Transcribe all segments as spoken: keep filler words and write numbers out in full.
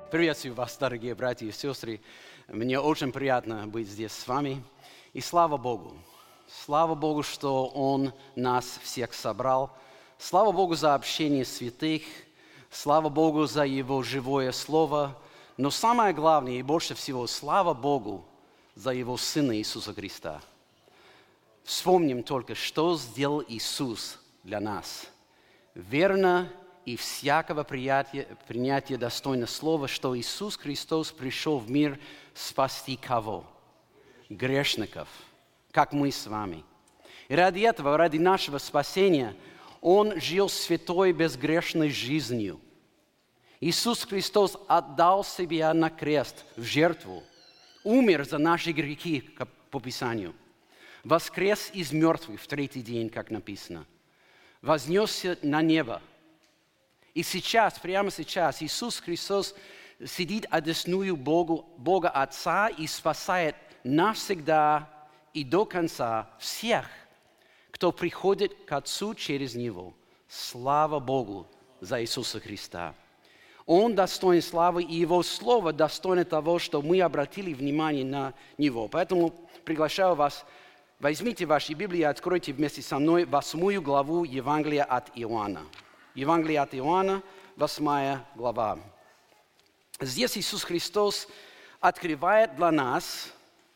Приветствую вас, дорогие братья и сестры. Мне очень приятно быть здесь с вами. И слава Богу. Слава Богу, что Он нас всех собрал. Слава Богу за общение святых. Слава Богу за Его живое Слово. Но самое главное и больше всего, слава Богу за Его Сына Иисуса Христа. Вспомним только, что сделал Иисус для нас. Верно и всякого принятия, принятия достойно слова, что Иисус Христос пришел в мир спасти кого? Грешников, как мы с вами. И ради этого, ради нашего спасения, Он жил святой, безгрешной жизнью. Иисус Христос отдал себя на крест в жертву, умер за наши грехи, как по Писанию, воскрес из мертвых в третий день, как написано, вознесся на небо. И сейчас, прямо сейчас, Иисус Христос сидит одесную Богу, Бога Отца и спасает навсегда и до конца всех, кто приходит к Отцу через Него. Слава Богу за Иисуса Христа. Он достоин славы, и Его Слово достойно того, что мы обратили внимание на Него. Поэтому приглашаю вас, возьмите ваши Библии и откройте вместе со мной восьмую главу Евангелия от Иоанна. Евангелие от Иоанна, восьмая глава. Здесь Иисус Христос открывает для нас,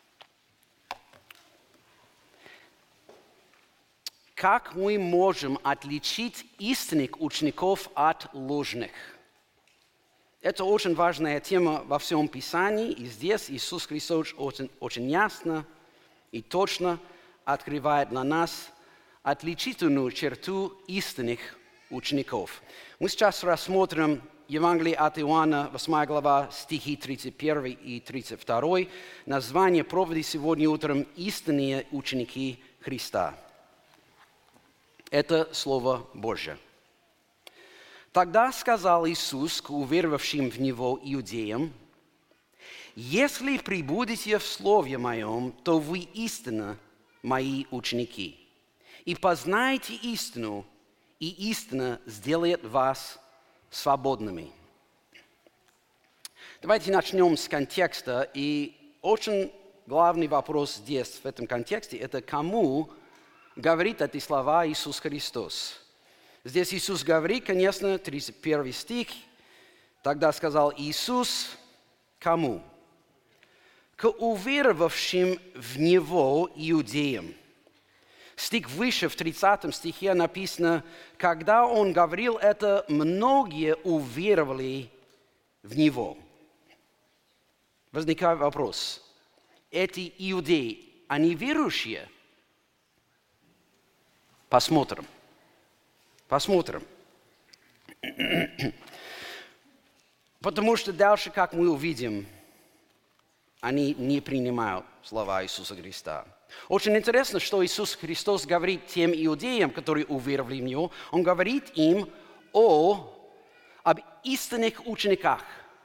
как мы можем отличить истинных учеников от ложных. Это очень важная тема во всем Писании, и здесь Иисус Христос очень, очень ясно и точно открывает для нас отличительную черту истинных учеников. Мы сейчас рассмотрим Евангелие от Иоанна, восьмая глава, стихи тридцать один и тридцать два. Название проповеди сегодня утром «Истинные ученики Христа». Это Слово Божье. «Тогда сказал Иисус к уверовавшим в Него иудеям: „Если пребудете в Слове Моем, то вы истинно Мои ученики, и познаете истину, и истина сделает вас свободными“». Давайте начнем с контекста. И очень главный вопрос здесь, в этом контексте, это кому говорит эти слова Иисус Христос. Здесь Иисус говорит, конечно, тридцать первый стих. «Тогда сказал Иисус кому? К уверовавшим в Него иудеям». Стих выше, в тридцатом стихе написано: «Когда Он говорил это, многие уверовали в Него». Возникает вопрос: эти иудеи, они верующие? Посмотрим. Посмотрим. Потому что дальше, как мы увидим, они не принимают слова Иисуса Христа. Очень интересно, что Иисус Христос говорит тем иудеям, которые уверовали в Него, Он говорит им о, об истинных учениках,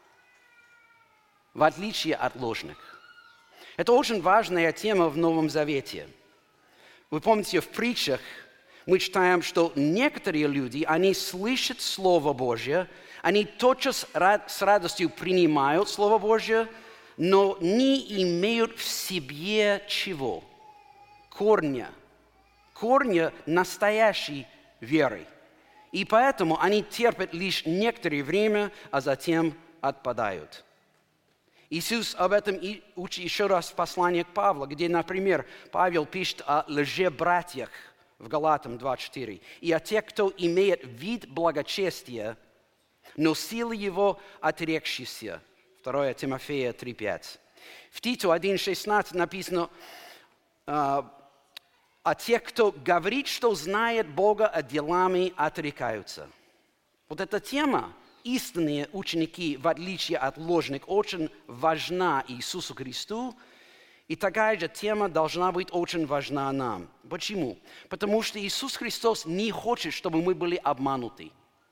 в отличие от ложных. Это очень важная тема в Новом Завете. Вы помните, в притчах мы читаем, что некоторые люди, они слышат Слово Божье, они тотчас с радостью принимают Слово Божье, но не имеют в себе чего? Корня. Корня настоящей веры. И поэтому они терпят лишь некоторое время, а затем отпадают. Иисус об этом и учит еще раз в послании к Павлу, где, например, Павел пишет о лжебратьях в Галатам два четыре. «И о тех, кто имеет вид благочестия, но силы его отрекшиеся». второе Тимофея три пять. В Титу один шестнадцать написано а, о тех, кто говорит, что знает Бога, а делами отрекаются. Вот эта тема, истинные ученики, в отличие от ложных, очень важна Иисусу Христу, и такая же тема должна быть очень важна нам. Почему? Потому что Иисус Христос не хочет, чтобы мы были обмануты.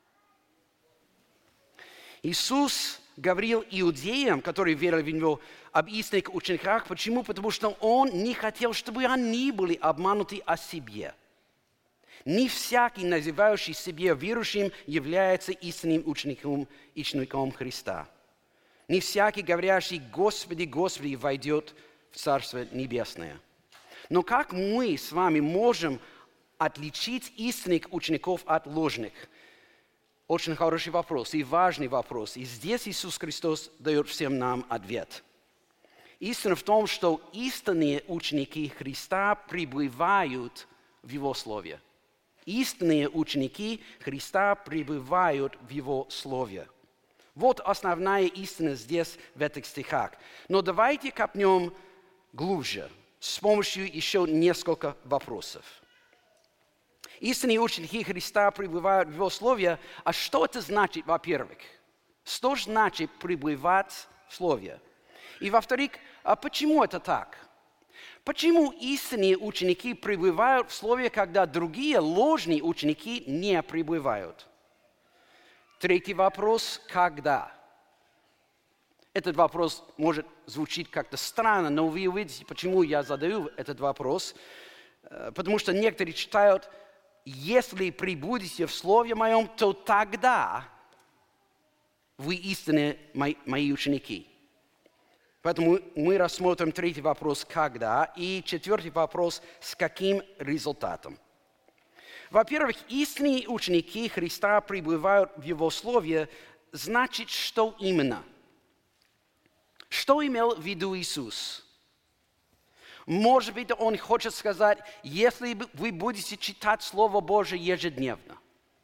Иисус говорил иудеям, которые верили в Него, об истинных учениках. Почему? Потому что Он не хотел, чтобы они были обмануты о себе. Не всякий, называющий себя верующим, является истинным учеником, учеником Христа. Не всякий, говорящий «Господи, Господи», войдет в Царство Небесное. Но как мы с вами можем отличить истинных учеников от ложных? Очень хороший вопрос и важный вопрос. И здесь Иисус Христос дает всем нам ответ. Истина в том, что истинные ученики Христа пребывают в Его Слове. Истинные ученики Христа пребывают в Его Слове. Вот основная истина здесь, в этих стихах. Но давайте копнем глубже, с помощью еще нескольких вопросов. Истинные ученики Христа пребывают в Его Слове. А что это значит, во-первых? Что значит пребывать в Слове? И, во-вторых, а почему это так? Почему истинные ученики пребывают в Слове, когда другие ложные ученики не пребывают? Третий вопрос – когда? Этот вопрос может звучить как-то странно, но вы увидите, почему я задаю этот вопрос. Потому что некоторые читают, если пребудете в Слове Моем, то тогда вы истинные мои, мои ученики. Поэтому мы рассмотрим третий вопрос «когда?» и четвертый вопрос «с каким результатом?». Во-первых, истинные ученики Христа пребывают в Его Слове, значит, что именно? Что имел в виду Иисус? Может быть, Он хочет сказать, если вы будете читать Слово Божие ежедневно,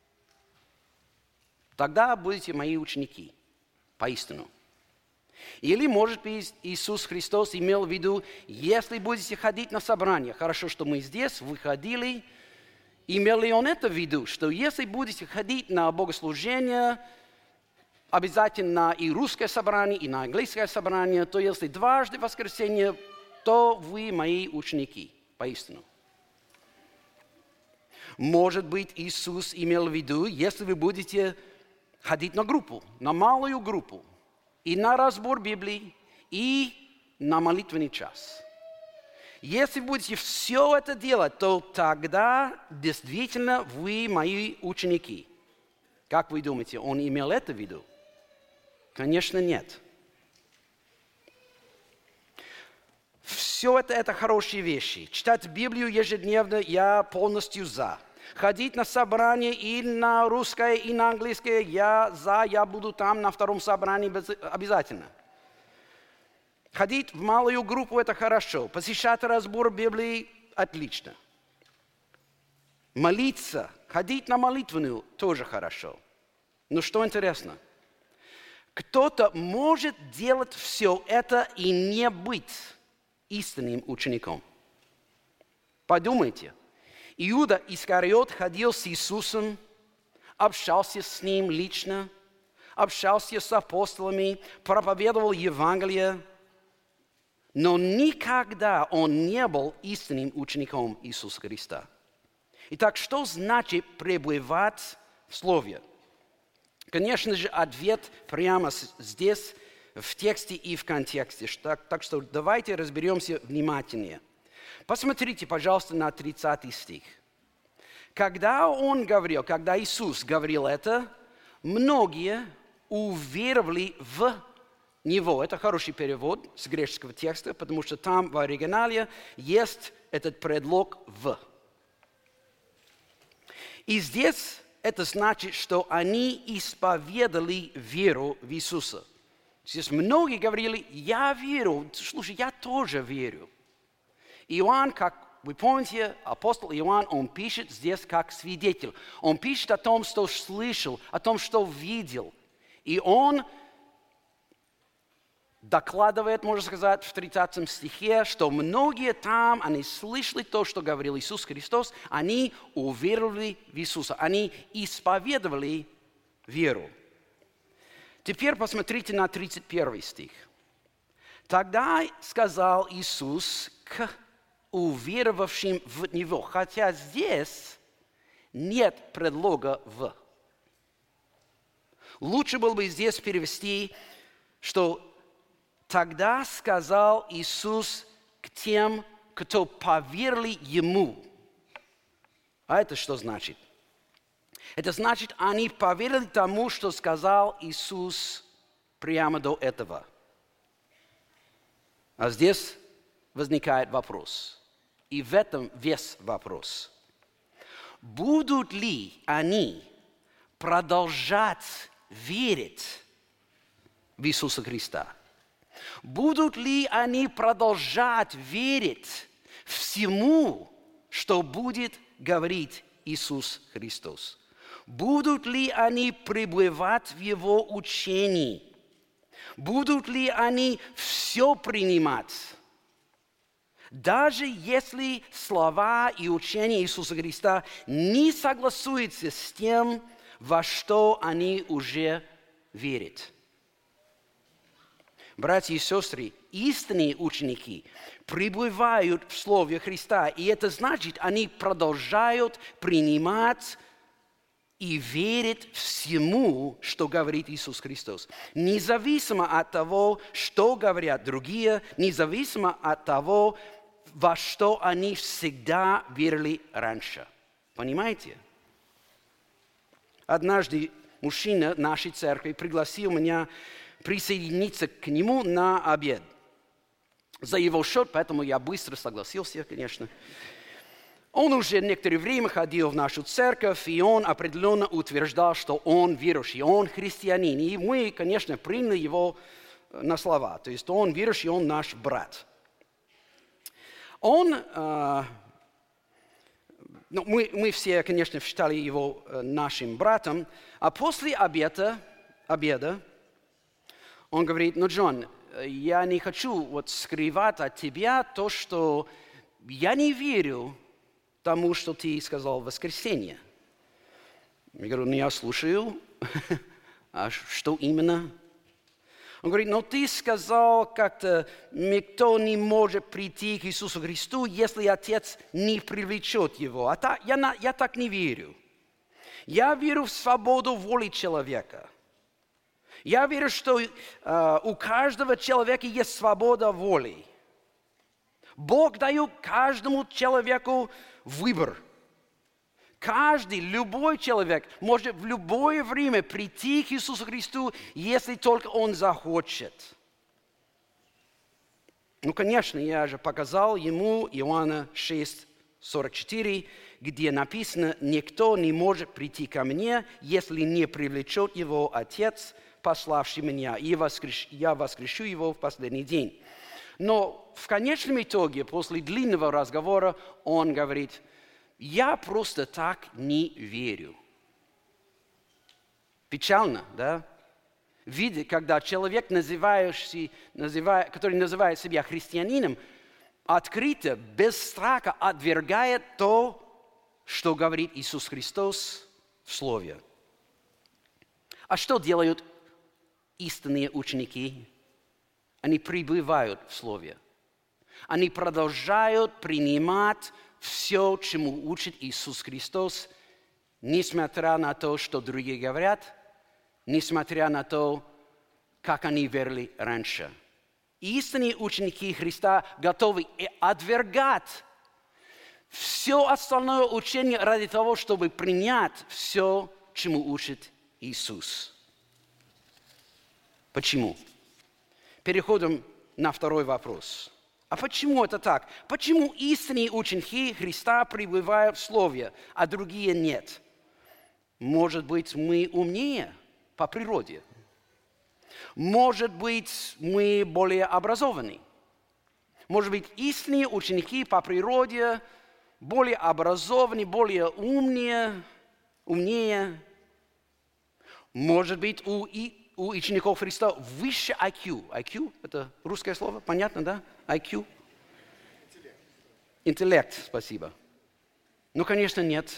тогда будете мои ученики, поистину. Или, может быть, Иисус Христос имел в виду, если будете ходить на собрания, хорошо, что мы здесь выходили, имел ли Он это в виду, что если будете ходить на богослужение, обязательно и русское собрание, и на английское собрание, то если дважды в воскресенье, то вы мои ученики, поистину. Может быть, Иисус имел в виду, если вы будете ходить на группу, на малую группу, и на разбор Библии, и на молитвенный час. Если будете все это делать, то тогда действительно вы мои ученики. Как вы думаете, Он имел это в виду? Конечно, нет. Все это, это хорошие вещи. Читать Библию ежедневно я полностью за. Ходить на собрание и на русское, и на английское я за, я буду там на втором собрании обязательно. Ходить в малую группу – это хорошо. Посещать разбор Библии – отлично. Молиться, ходить на молитвенную – тоже хорошо. Но что интересно? Кто-то может делать все это и не быть истинным учеником. Подумайте. Иуда Искариот ходил с Иисусом, общался с Ним лично, общался с апостолами, проповедовал Евангелие, но никогда он не был истинным учеником Иисуса Христа. Итак, что значит пребывать в Слове? Конечно же, ответ прямо здесь, в тексте и в контексте. Так, так что давайте разберемся внимательнее. Посмотрите, пожалуйста, на тридцатый стих. Когда Он говорил, когда Иисус говорил это, многие уверовали в Него. Это хороший перевод с греческого текста, потому что там в оригинале есть этот предлог «в». И здесь это значит, что они исповедали веру в Иисуса. Здесь многие говорили, я верю, слушай, я тоже верю. Иоанн, как вы помните, апостол Иоанн, он пишет здесь как свидетель. Он пишет о том, что слышал, о том, что видел. И он докладывает, можно сказать, в тридцатом стихе, что многие там, они слышали то, что говорил Иисус Христос, они уверовали в Иисуса, они исповедовали веру. Теперь посмотрите на тридцать первый стих. Тогда сказал Иисус к уверовавшим в Него, хотя здесь нет предлога «в». Лучше было бы здесь перевести, что тогда сказал Иисус к тем, кто поверили Ему. А это что значит? Это значит, они поверили тому, что сказал Иисус прямо до этого. А здесь возникает вопрос. И в этом весь вопрос. Будут ли они продолжать верить в Иисуса Христа? Будут ли они продолжать верить всему, что будет говорить Иисус Христос? Будут ли они пребывать в Его учении? Будут ли они все принимать? Даже если слова и учение Иисуса Христа не согласуются с тем, во что они уже верят. Братья и сестры, истинные ученики пребывают в Слове Христа, и это значит, они продолжают принимать и верить всему, что говорит Иисус Христос. Независимо от того, что говорят другие, независимо от того, во что они всегда верили раньше. Понимаете? Однажды мужчина нашей церкви пригласил меня присоединиться к нему на обед. За его счет, поэтому я быстро согласился, конечно. Он уже некоторое время ходил в нашу церковь, и он определенно утверждал, что он верующий, он христианин. И мы, конечно, приняли его на слова. То есть он верующий, он наш брат. Он, э, ну, мы, мы все, конечно, считали его э, нашим братом, а после обеда, обеда он говорит: ну, Джон, я не хочу вот скрывать от тебя то, что я не верю тому, что ты сказал в воскресенье. Я говорю: ну, я слушаю. А что именно? Он говорит: ну, ты сказал как-то, никто не может прийти к Иисусу Христу, если Отец не привлечет его. А та, я, я так не верю. Я верю в свободу воли человека. Я верю, что э, у каждого человека есть свобода воли. Бог дает каждому человеку выбор. Каждый, любой человек может в любое время прийти к Иисусу Христу, если только он захочет. Ну, конечно, я же показал ему Иоанна шесть сорок четыре, где написано: «Никто не может прийти ко мне, если не привлечет его Отец, пославший меня, и воскреш... я воскрешу его в последний день». Но в конечном итоге, после длинного разговора, он говорит: я просто так не верю. Печально, да? Видя, когда человек, называющий, называя, который называет себя христианином, открыто, без страха отвергает то, что говорит Иисус Христос в Слове. А что делают истинные ученики? Они пребывают в Слове. Они продолжают принимать все, чему учит Иисус Христос, несмотря на то, что другие говорят, несмотря на то, как они верили раньше. Истинные ученики Христа готовы отвергать все остальное учение ради того, чтобы принять все, чему учит Иисус. Почему? Переходим на второй вопрос. А почему это так? Почему истинные ученики Христа пребывают в Слове, а другие нет? Может быть, мы умнее по природе? Может быть, мы более образованы? Может быть, истинные ученики по природе более образованы, более умнее, умнее? Может быть, у, и, у учеников Христа выше ай кью. ай кью – это русское слово, понятно, да? ай кью? Интеллект. Интеллект, спасибо. Ну, конечно, нет.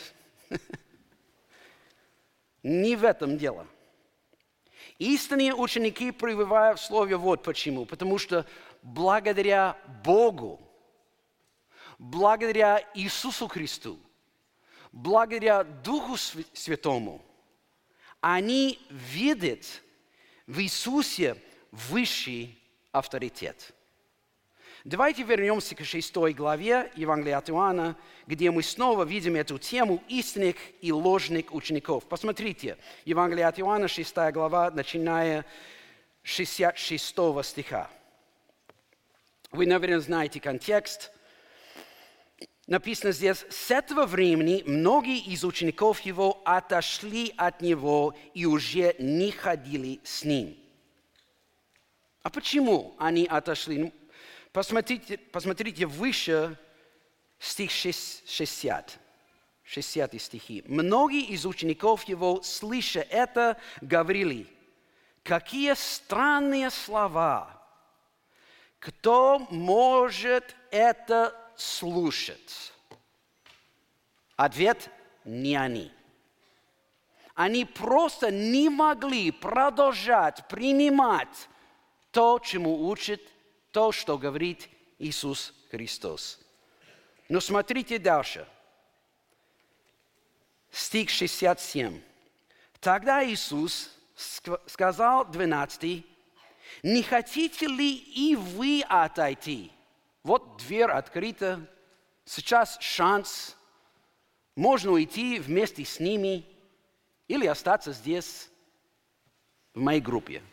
Не в этом дело. Истинные ученики пребывают в Слове вот почему. Потому что благодаря Богу, благодаря Иисусу Христу, благодаря Духу Святому, они видят в Иисусе высший авторитет. Давайте вернемся к шестой главе Евангелия от Иоанна, где мы снова видим эту тему истинных и ложных учеников. Посмотрите, Евангелие от Иоанна, шестая глава, начиная шестьдесят шестого стиха. Вы, наверное, знаете контекст. Написано здесь: «С этого времени многие из учеников его отошли от него и уже не ходили с ним». А почему они отошли? Посмотрите, посмотрите выше стих шестьдесят. шестидесятые стихи. «Многие из учеников его, слыша это, говорили: какие странные слова! Кто может это слушать?» Ответ: не они. Они просто не могли продолжать принимать то, чему учит, то, что говорит Иисус Христос. Но смотрите дальше. Стих шестьдесят семь. «Тогда Иисус сказал двенадцати: не хотите ли и вы отойти? Вот дверь открыта, сейчас шанс. Можно уйти вместе с ними или остаться здесь, в моей группе».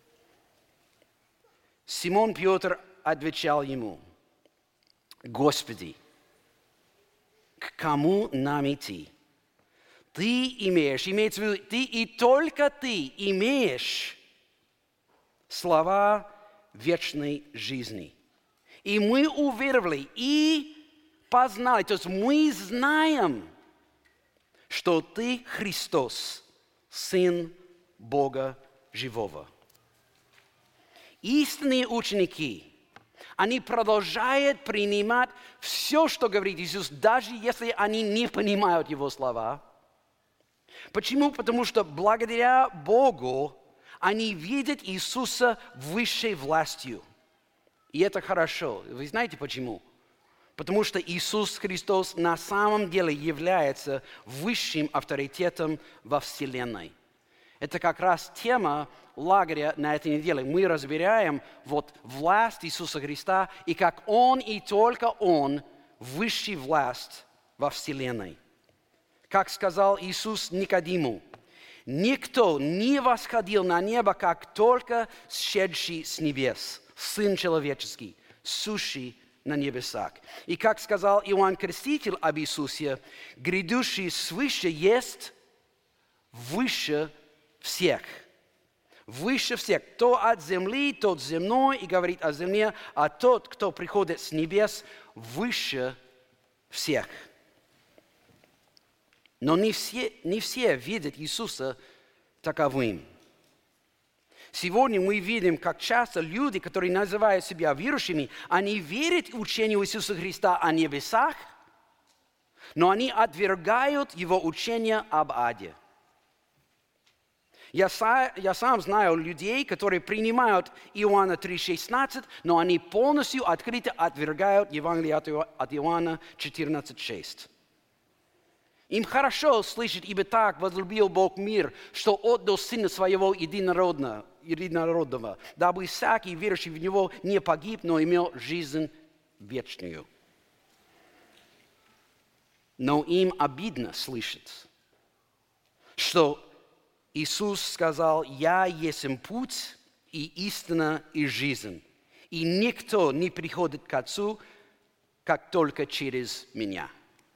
Симон Петр отвечал ему: «Господи, к кому нам идти? Ты имеешь, имеется в виду, ты и только ты имеешь слова вечной жизни. И мы уверовали и познали, то есть мы знаем, что ты Христос, Сын Бога Живого». Истинные ученики, они продолжают принимать все, что говорит Иисус, даже если они не понимают Его слова. Почему? Потому что благодаря Богу они видят Иисуса высшей властью. И это хорошо. Вы знаете почему? Потому что Иисус Христос на самом деле является высшим авторитетом во Вселенной. Это как раз тема лагеря на этой неделе. Мы разбираем вот власть Иисуса Христа и как Он и только Он высший власть во Вселенной. Как сказал Иисус Никодиму: «Никто не восходил на небо, как только сшедший с небес, Сын Человеческий, сущий на небесах». И как сказал Иоанн Креститель об Иисусе: «Грядущий свыше есть выше всех». Выше всех. Кто от земли, тот земной и говорит о земле, а тот, кто приходит с небес, выше всех. Но не все, не все видят Иисуса таковым. Сегодня мы видим, как часто люди, которые называют себя верующими, они верят в учение Иисуса Христа о небесах, но они отвергают Его учение об аде. Я, я сам знаю людей, которые принимают Иоанна три шестнадцать, но они полностью открыто отвергают Евангелие от Иоанна четырнадцать шесть. Им хорошо слышать: «Ибо так возлюбил Бог мир, что отдал Сына Своего единородного, единородного, дабы всякий, верующий в Него, не погиб, но имел жизнь вечную». Но им обидно слышать, что Иисус сказал: «Я есть путь и истина и жизнь, и никто не приходит к Отцу, как только через Меня».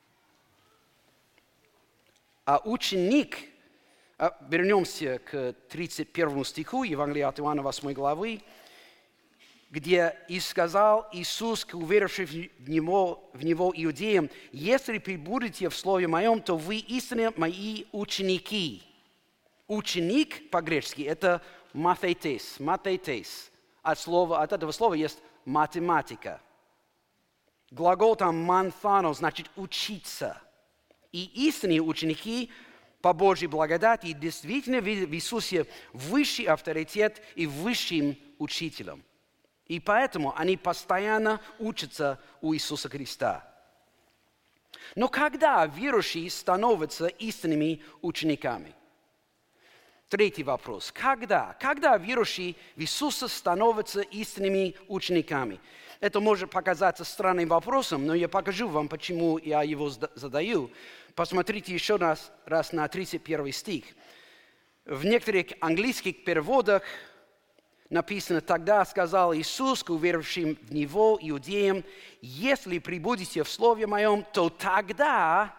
А ученик, вернемся к тридцать первому стиху Евангелия от Иоанна восьмой главы, где и сказал Иисус к уверовавшим в Него, в Него иудеям: «Если пребудете в Слове Моем, то вы истинно Мои ученики». Ученик по-гречески – это матейтес, матейтес. От, слова, от этого слова есть математика. Глагол там манфано значит учиться. И истинные ученики по Божьей благодати действительно видят в Иисусе высший авторитет и высшим учителем. И поэтому они постоянно учатся у Иисуса Христа. Но когда верующие становятся истинными учениками? Третий вопрос. Когда? Когда верующие в Иисуса становятся истинными учениками? Это может показаться странным вопросом, но я покажу вам, почему я его задаю. Посмотрите еще раз, раз на тридцать первый стих. В некоторых английских переводах написано, тогда сказал Иисус к уверовавшим в Него иудеям, если пребудете в Слове Моем, то тогда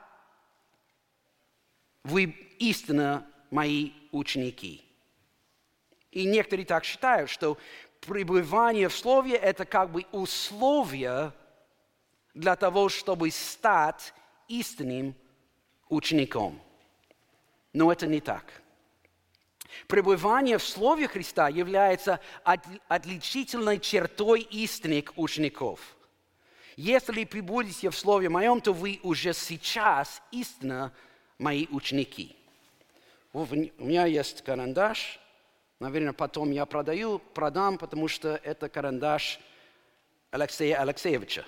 вы истинно мои ученики. И некоторые так считают, что пребывание в Слове – это как бы условие для того, чтобы стать истинным учеником. Но это не так. Пребывание в Слове Христа является отличительной чертой истинных учеников. Если пребудете в Слове Моем, то вы уже сейчас истинно мои ученики. У меня есть карандаш. Наверное, потом я продаю, продам, потому что это карандаш Алексея Алексеевича.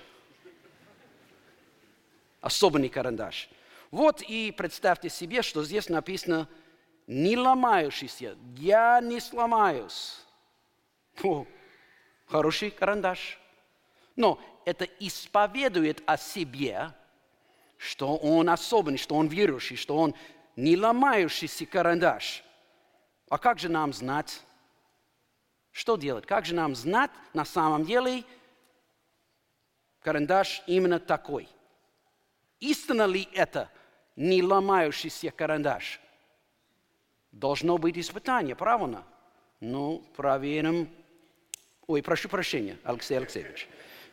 Особенный карандаш. Вот и представьте себе, что здесь написано «не ломающийся». Я не сломаюсь. О, хороший карандаш. Но это исповедует о себе, что он особенный, что он верующий, что он не ломающийся карандаш. А как же нам знать, что делать? Как же нам знать, на самом деле, карандаш именно такой? Истинно ли это не ломающийся карандаш? Должно быть испытание, правильно? Ну, проверим. Ой, прошу прощения, Алексей Алексеевич.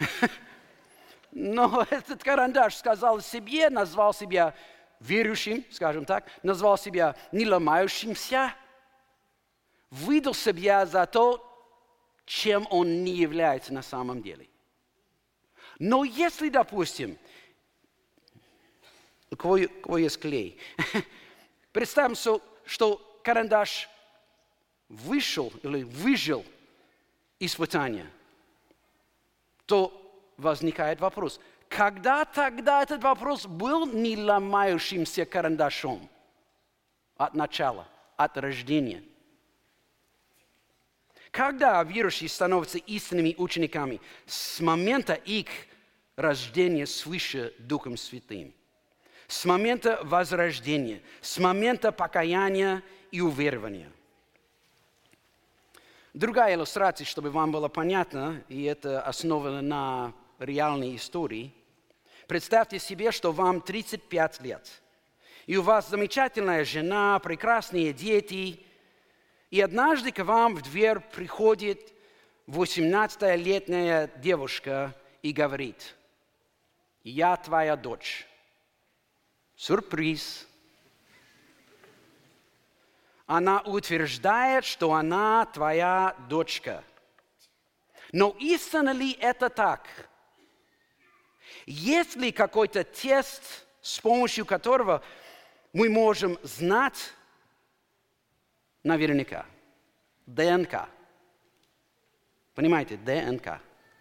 Но этот карандаш сказал себе, назвал себя верующим, скажем так, назвал себя не ломающимся, выдал себя за то, чем он не является на самом деле. Но если, допустим, у кого, у кого есть клей, представим, что, что карандаш вышел или выжил испытание, то возникает вопрос, когда тогда этот вопрос был не ломающимся карандашом от начала, от рождения? Когда верующие становятся истинными учениками? С момента их рождения свыше Духом Святым. С момента возрождения, с момента покаяния и уверования. Другая иллюстрация, чтобы вам было понятно, и это основано на реальной истории. Представьте себе, что вам тридцать пять лет, и у вас замечательная жена, прекрасные дети. И однажды к вам в дверь приходит восемнадцатилетняя девушка и говорит: «Я твоя дочь». Сюрприз. Она утверждает, что она твоя дочка. Но истинно ли это так? Есть ли какой-то тест, с помощью которого мы можем знать наверняка? ДНК. Понимаете, ДНК.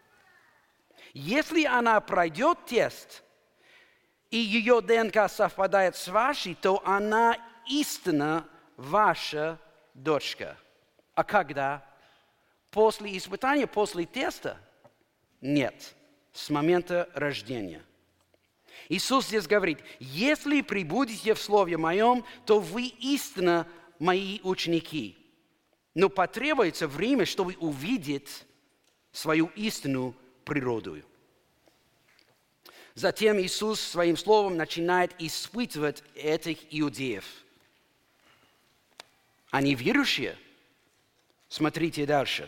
Если она пройдет тест, и ее ДНК совпадает с вашей, то она истинно ваша дочка. А когда? После испытания, после теста? Нет. С момента рождения. Иисус здесь говорит: если пребудете в Слове Моем, то вы истинно мои ученики. Но потребуется время, чтобы увидеть свою истинную природу. Затем Иисус своим словом начинает испытывать этих иудеев. Они верующие? Смотрите дальше.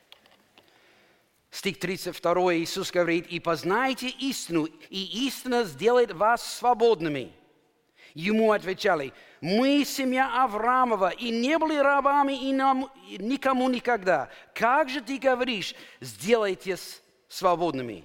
Стих тридцать два, Иисус говорит: «И познайте истину, и истина сделает вас свободными». Ему отвечали: «Мы семья Авраамова, и не были рабами и нам, и никому никогда. Как же ты говоришь, сделайтесь свободными?»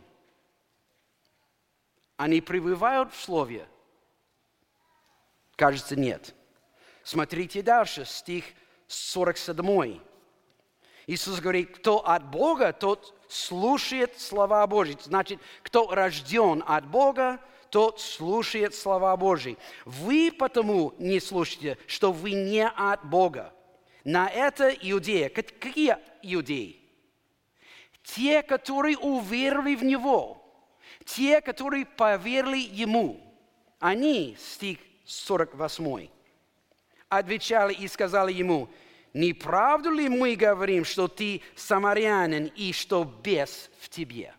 Они пребывают в Слове? Кажется, нет. Смотрите дальше, стих сорок семь. Иисус говорит: кто от Бога, тот слушает слова Божьи. Значит, кто рожден от Бога, тот слушает слова Божьи. Вы потому не слушаете, что вы не от Бога. На это иудеи. Какие иудеи? Те, которые уверовали в Него. Те, которые поверили Ему. Они, стих сорок восемь, отвечали и сказали Ему: не правду ли мы говорим, что ты самарянин и что бес в тебе?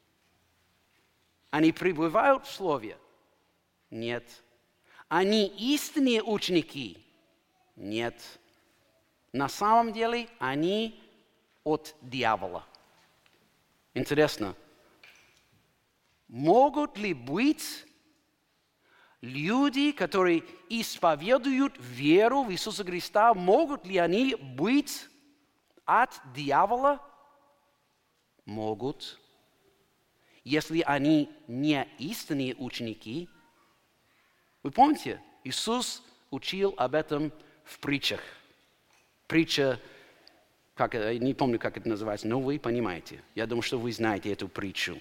Они пребывают в Слове? Нет. Они истинные ученики? Нет. На самом деле они от дьявола. Интересно, могут ли быть люди, которые исповедуют веру в Иисуса Христа, могут ли они быть от дьявола? Могут. Если они не истинные ученики. Вы помните, Иисус учил об этом в притчах. Притча, как, не помню, как это называется, но вы понимаете. Я думаю, что вы знаете эту притчу.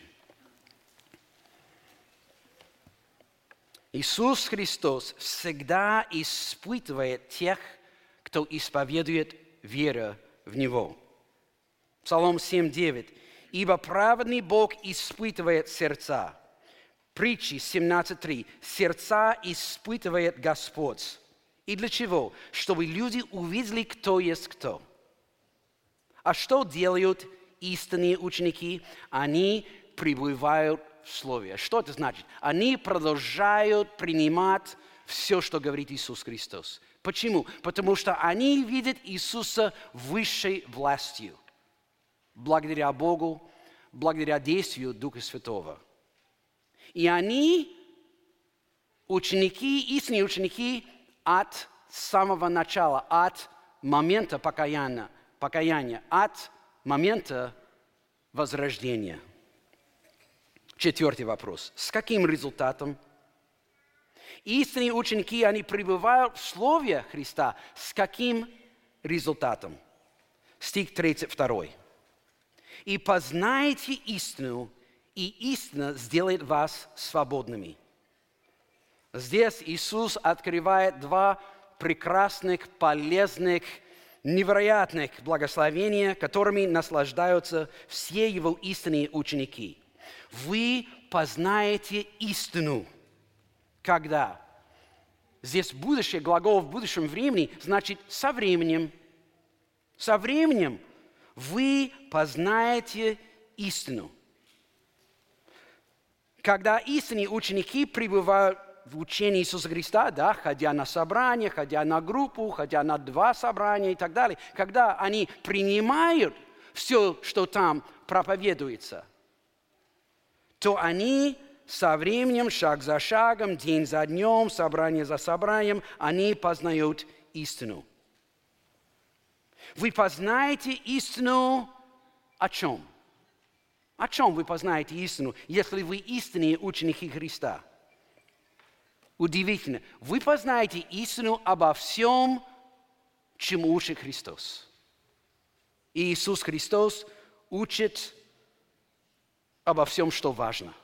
Иисус Христос всегда испытывает тех, кто исповедует веру в Него. Псалом семь девять. «Ибо праведный Бог испытывает сердца». Притчи семнадцать три. «Сердца испытывает Господь». И для чего? Чтобы люди увидели, кто есть кто. А что делают истинные ученики? Они пребывают в Слове. Что это значит? Они продолжают принимать все, что говорит Иисус Христос. Почему? Потому что они видят Иисуса высшей властью. Благодаря Богу, благодаря действию Духа Святого. И они, ученики, истинные ученики, от самого начала, от момента покаяния, покаяния, от момента возрождения. Четвертый вопрос. С каким результатом? Истинные ученики, они пребывают в Слове Христа. С каким результатом? Стих тридцать два. «И познайте истину, и истина сделает вас свободными». Здесь Иисус открывает два прекрасных, полезных, невероятных благословения, которыми наслаждаются все Его истинные ученики. Вы познаете истину. Когда? Здесь будущее, глагол в будущем времени, значит со временем. Со временем вы познаете истину. Когда истинные ученики пребывают в учении Иисуса Христа, да, ходя на собрание, ходя на группу, ходя на два собрания и так далее, когда они принимают все, что там проповедуется, то они со временем, шаг за шагом, день за днем, собрание за собранием, они познают истину. Вы познаете истину о чем? О чем вы познаете истину, если вы истинные ученики Христа? Удивительно. Вы познаете истину обо всем, чему учит Христос. И Иисус Христос учит обо всем, что важно.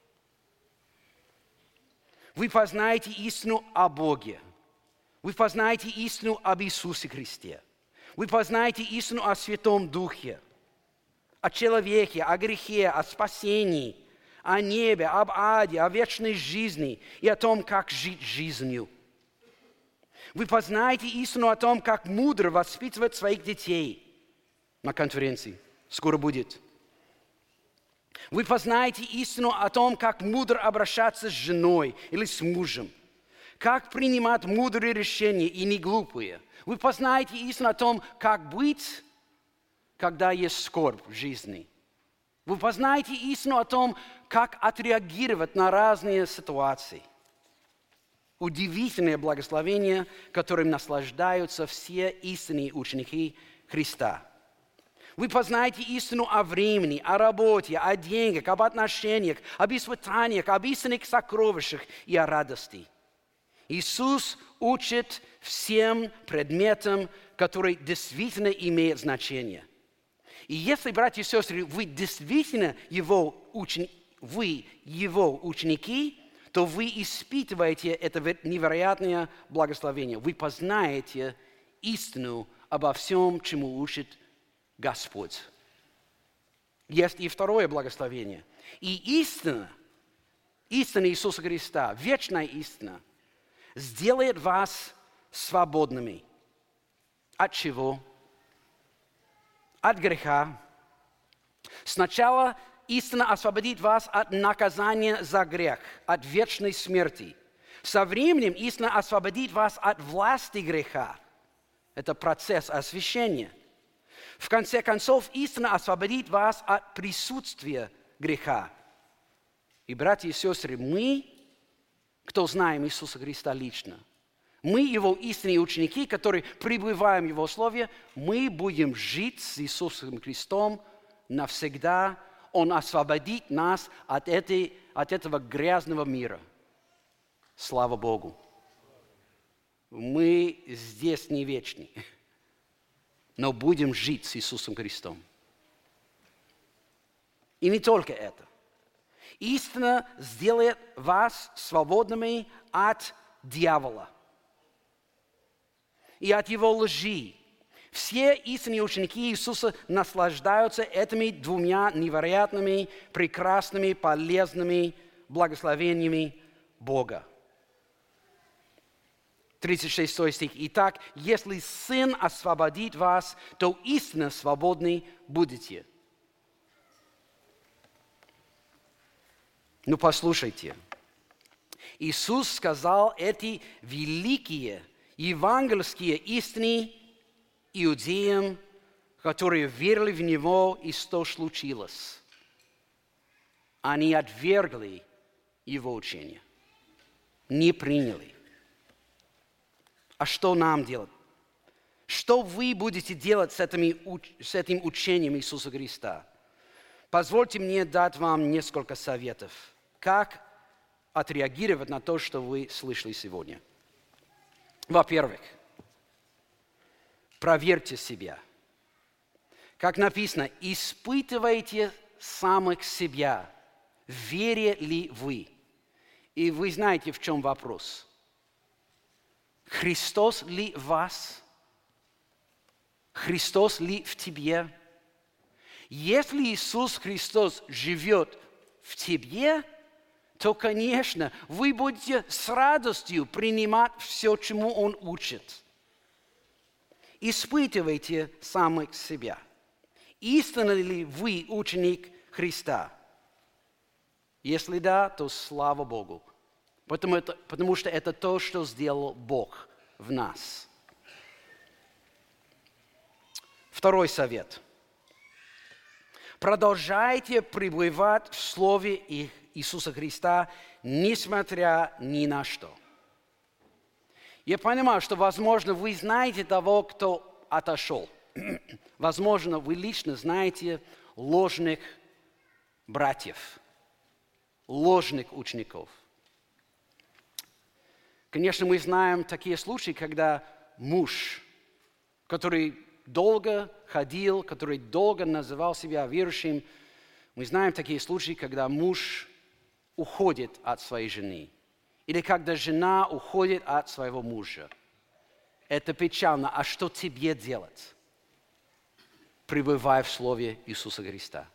Вы познаете истину о Боге. Вы познаете истину об Иисусе Христе. Вы познаете истину о Святом Духе, о человеке, о грехе, о спасении, о небе, об аде, о вечной жизни и о том, как жить жизнью. Вы познаете истину о том, как мудро воспитывать своих детей на конференции. Скоро будет. Вы познаете истину о том, как мудро обращаться с женой или с мужем. Как принимать мудрые решения и не глупые. Вы познаете истину о том, как быть, когда есть скорбь в жизни. Вы познаете истину о том, как отреагировать на разные ситуации. Удивительное благословение, которым наслаждаются все истинные ученики Христа. Вы познаете истину о времени, о работе, о деньгах, об отношениях, об испытаниях, об истинных сокровищах и о радости. Иисус учит всем предметам, которые действительно имеют значение. И если, братья и сестры, вы действительно его, учени... вы его ученики, то вы испытываете это невероятное благословение. Вы познаете истину обо всем, чему учит Господь. Есть и второе благословение. И истина, истина Иисуса Христа, вечная истина, сделает вас свободными. От чего? От греха. Сначала истина освободит вас от наказания за грех, от вечной смерти. Со временем истина освободит вас от власти греха. Это процесс освящения. В конце концов, истина освободит вас от присутствия греха. И, братья и сестры, мы, кто знаем Иисуса Христа лично, мы, Его истинные ученики, которые пребываем в Его условиях, мы будем жить с Иисусом Христом навсегда. Он освободит нас от, этой, от этого грязного мира. Слава Богу. Мы здесь не вечны, но будем жить с Иисусом Христом. И не только это. Истина сделает вас свободными от дьявола и от его лжи. Все истинные ученики Иисуса наслаждаются этими двумя невероятными, прекрасными, полезными благословениями Бога. тридцать шестой стих. Итак, если Сын освободит вас, то истинно свободны будете. Ну, послушайте. Иисус сказал эти великие евангельские истины иудеям, которые верили в Него, и что случилось? Они отвергли Его учение, не приняли. А что нам делать? Что вы будете делать с, этими, с этим учением Иисуса Христа? Позвольте мне дать вам несколько советов, как отреагировать на то, что вы слышали сегодня. Во-первых, проверьте себя. Как написано, испытывайте самих себя, в вере ли вы. И вы знаете, в чем вопрос. Христос ли в вас? Христос ли в тебе? Если Иисус Христос живет в тебе, то, конечно, вы будете с радостью принимать все, чему Он учит. Испытывайте самих себя. Истинно ли вы ученик Христа? Если да, то слава Богу. Потому, это, потому что это то, что сделал Бог в нас. Второй совет. Продолжайте пребывать в Слове Иисуса Христа, несмотря ни на что. Я понимаю, что, возможно, вы знаете того, кто отошел. Возможно, вы лично знаете ложных братьев, ложных учеников. Конечно, мы знаем такие случаи, когда муж, который долго ходил, который долго называл себя верующим, мы знаем такие случаи, когда муж уходит от своей жены, или когда жена уходит от своего мужа. Это печально. А что тебе делать? Пребывай в Слове Иисуса Христа.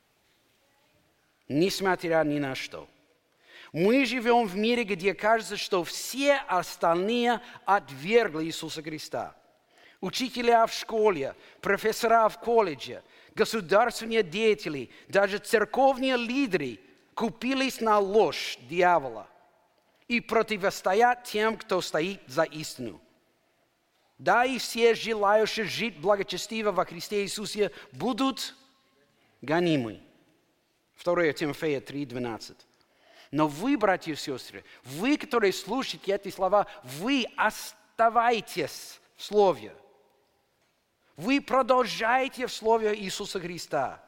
Несмотря ни на что. Мы живем в мире, где кажется, что все остальные отвергли Иисуса Христа. Учителя в школе, профессора в колледже, государственные деятели, даже церковные лидеры купились на ложь дьявола и противостоят тем, кто стоит за истину. Да, и все желающие жить благочестиво во Христе Иисусе будут гонимы. второе Тимофея три двенадцать. Но вы, братья и сестры, вы, которые слушаете эти слова, вы оставайтесь в Слове. Вы продолжаете в Слове Иисуса Христа.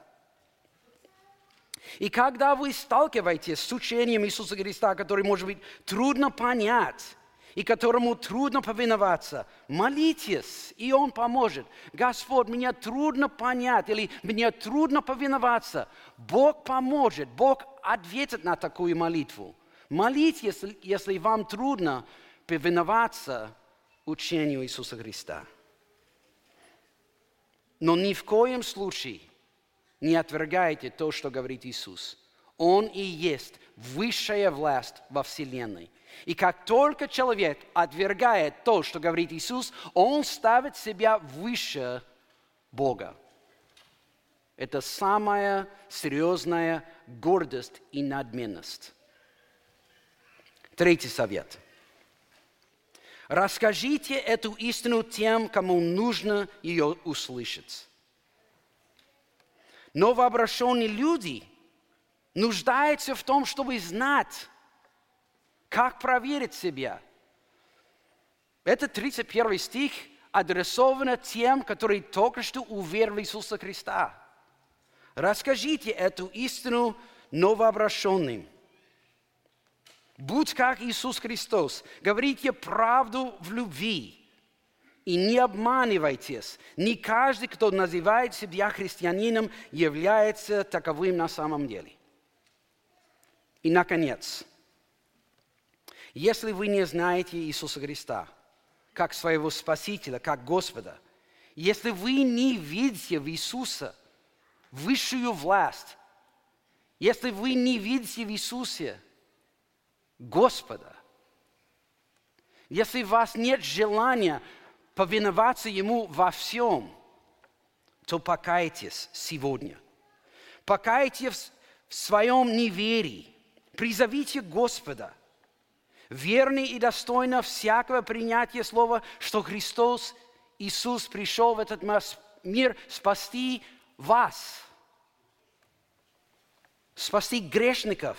И когда вы сталкиваетесь с учением Иисуса Христа, который, может быть, трудно понять, и которому трудно повиноваться, молитесь, и Он поможет. Господь, мне трудно понять, или мне трудно повиноваться. Бог поможет, Бог ответит на такую молитву. Молитесь, если, если вам трудно повиноваться учению Иисуса Христа. Но ни в коем случае не отвергайте то, что говорит Иисус. Он и есть высшая власть во Вселенной. И как только человек отвергает то, что говорит Иисус, он ставит себя выше Бога. Это самая серьезная гордость и надменность. Третий совет. Расскажите эту истину тем, кому нужно ее услышать. Новообращенные люди нуждаются в том, чтобы знать, как проверить себя. Это тридцать первый стих адресовано тем, которые только что уверовали в Иисуса Христа. Расскажите эту истину новообращенным. Будь как Иисус Христос, говорите правду в любви и не обманывайтесь. Не каждый, кто называет себя христианином, является таковым на самом деле. И, наконец, если вы не знаете Иисуса Христа как своего Спасителя, как Господа, если вы не видите в Иисусе высшую власть, если вы не видите в Иисусе Господа, если у вас нет желания повиноваться Ему во всем, то покайтесь сегодня. Покайтесь в своем неверии. Призовите Господа. Верно и достойно всякого принятия слова, что Христос, Иисус, пришел в этот мир спасти вас, спасти грешников.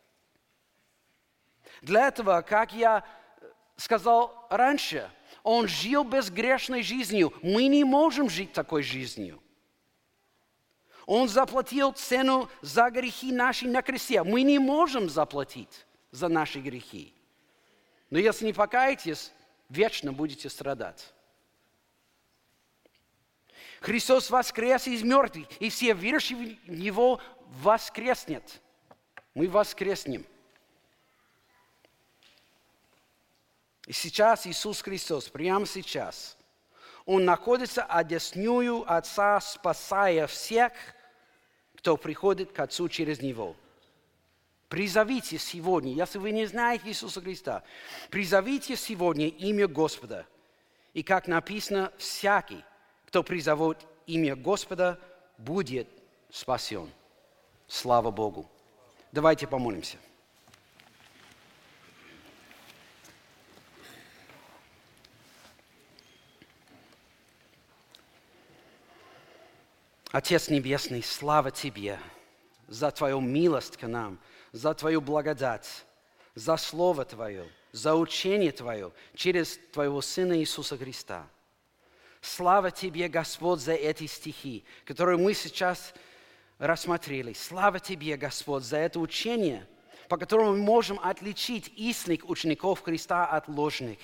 Для этого, как я сказал раньше, Он жил безгрешной жизнью. Мы не можем жить такой жизнью. Он заплатил цену за грехи наши на кресте. Мы не можем заплатить за наши грехи. Но если не покаетесь, вечно будете страдать. Христос воскрес из мертвых, и все верующие в Него воскреснет. Мы воскреснем. И сейчас Иисус Христос, прямо сейчас, Он находится одесную Отца, спасая всех, кто приходит к Отцу через Него. Призовите сегодня, если вы не знаете Иисуса Христа, призовите сегодня имя Господа. И как написано, всякий, кто призовет имя Господа, будет спасен. Слава Богу. Давайте помолимся. Отец Небесный, слава Тебе за Твою милость к нам, за Твою благодать, за Слово Твое, за учение Твое через Твоего Сына Иисуса Христа. Слава Тебе, Господь, за эти стихи, которые мы сейчас рассмотрели. Слава Тебе, Господь, за это учение, по которому мы можем отличить истинных учеников Христа от ложных.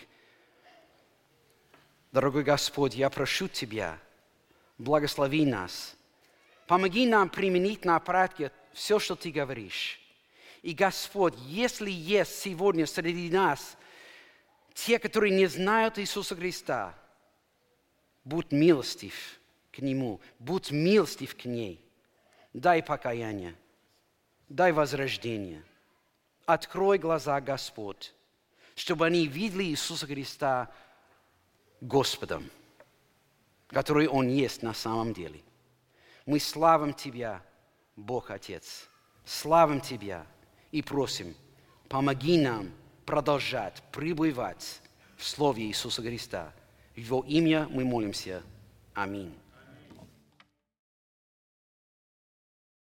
Дорогой Господь, я прошу Тебя, благослови нас. Помоги нам применить на практике все, что Ты говоришь. И, Господь, если есть сегодня среди нас те, которые не знают Иисуса Христа, будь милостив к Нему, будь милостив к ней. Дай покаяние, дай возрождение. Открой глаза, Господь, чтобы они видели Иисуса Христа Господом, который Он есть на самом деле. Мы славим Тебя, Бог Отец, славим Тебя и просим, помоги нам продолжать пребывать в Слове Иисуса Христа. В Его имя мы молимся. Аминь.